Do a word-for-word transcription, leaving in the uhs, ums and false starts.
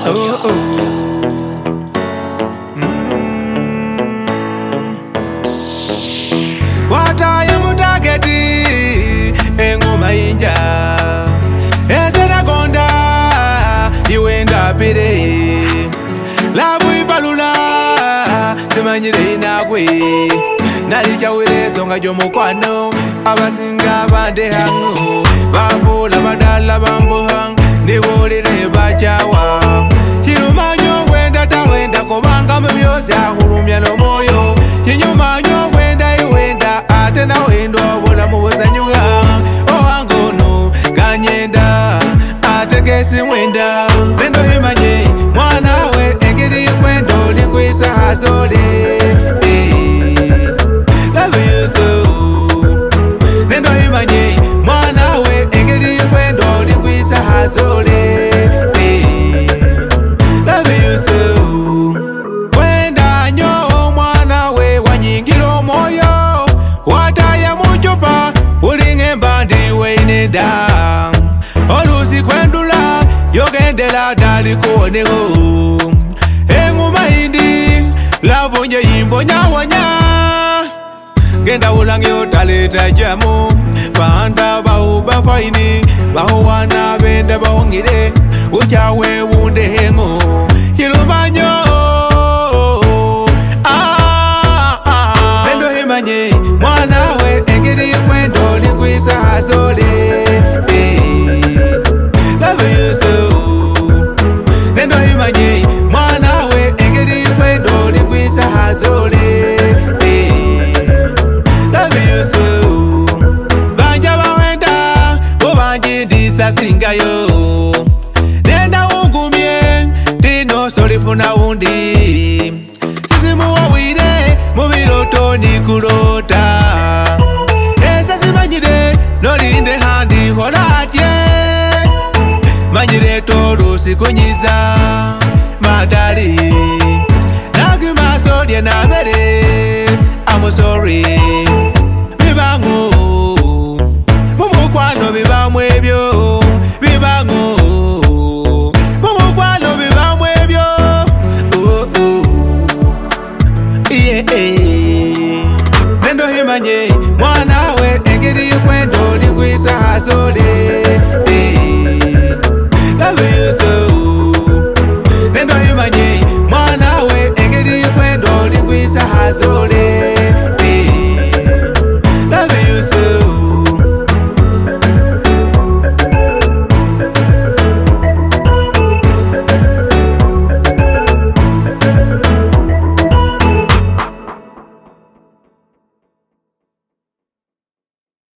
oh, oh. Wataye mutageti engoma inja ezera gonda iwenda pire labu ibalula temanyire inagwe nalija wile songa jomukwano abasinga bande hangu bafula badala bambuhang nibolire bajawa kirumanyo wenda tawenda kobanga mbyose ahulumya no moyo kinyumanyo wenda iwenda ate na wendo bola mubuzanyuga owangono kanyenda ate kesi wenda nendo himanye mwana we engiri kwendo lingwisa hazole love you so nendo himanye mwana we engiri kwendo lingwisa hazole love you so wenda nyo mwana we wanyingiro moyo wataya muchupa ulinge mbandi weineda olusi kwendula yogendela dali kuoneho enguma hindi lavunye yimbo nyawanya genda ulange utaleta jamu banda bauba faini bahuwana benda bahungire uchawe wunde hengo kilumanyo ah, ah. Nendo himanye mwana we engiri kwendo lingwisa hazole love you so nendo himanye mwana we engiri kwendo lingwisa hazole love you so banja bawenda bobanji disa singayo nenda ungumye dino solifuna undi sisi muwawire mubiroto nikulota esa simanyire nolinde handi holatye manyire tolu sikunyiza madali nagimasolye nabere I'm sorry bibangu mumukwano bibamu ebyo